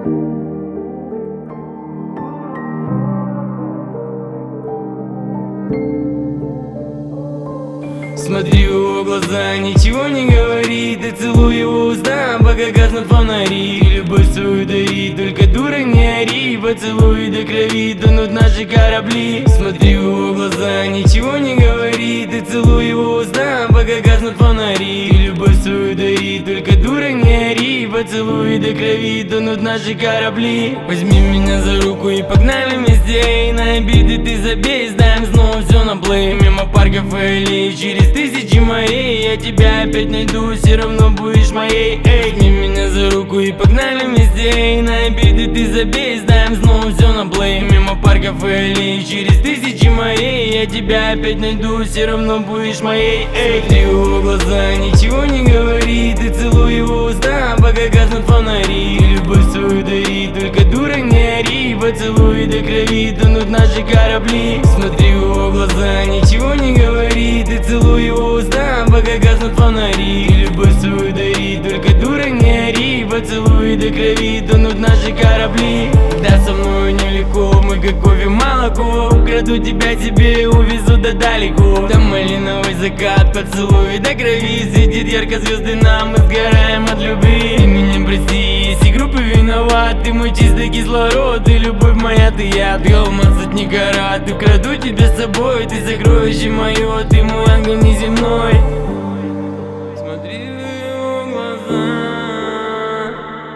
Смотри в его глаза, ничего не говори. Ты целуй его уста, пока гаснут фонари. Ты любовь свою дари, только дура не ори. Поцелуй до крови, тонут наши корабли. Смотри в его глаза, ничего не говори. Ты целуй его уста, пока гаснут фонари. Ты любовь свою дари, только дура не ори. Поцелуй до крови, тонут наши корабли. Возьми меня за руку и погнали вместе. И на обиды ты забей, сдаем снова все на плей. Мимо парков и аллей, через тысячи морей. Я тебя опять найду, все равно будешь моей. Эй, возьми меня за руку и погнали вместе. И на обиды ты забей, сдаем снова все на плей. Мимо парков и аллей, через тысячи морей. Я тебя опять найду, все равно будешь моей. Эй, смотри в его глаза, ничего не говори. Ты целуй его уста, пока гаснут фонари. Любовь свою дари, только дура не ори. Поцелуй до крови, тонут наши корабли. Смотри в его глаза, ничего не говори. Ты целуй его уста, пока гаснут фонари. Любовь свою дари, только дура не ори. Поцелуй до крови, тонут наши корабли. Да, со мною нелегко, мы как кофе молоко. Украду тебя себе, увезу да далеко. Там малиновый закат, поцелуй до крови. Светит ярко звезды нам, мы сгораем от любви. Ты меня прости, если группы виноват. Ты мой чистый кислород, ты любовь моя, ты яд. Алмаз не гора, ты украду тебя с собой. Ты сокровище мое, ты мой ангел неземной. Смотри в его глаза,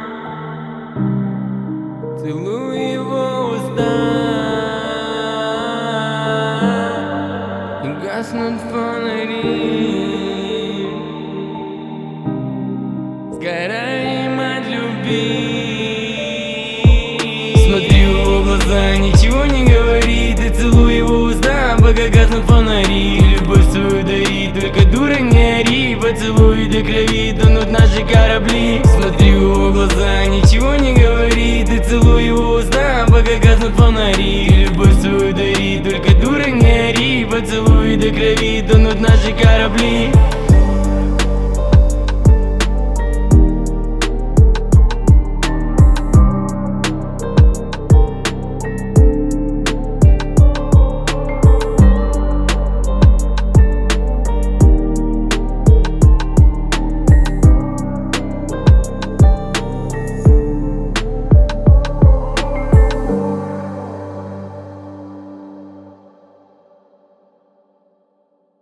целуй его уста, и гаснут фонари. Сгораем от любви. Смотри в его глаза, ничего не говори. Ты целуй его уста, пока гаснут фонари. Любовь свою дари, только дура не ори. Поцелуй до крови, тонут наши корабли. Смотри в его глаза, ничего не говори. Ты целуй его уста, пока гаснут фонари. Любовь свою дари, только дура не ори. Поцелуй до крови, тонут наши корабли.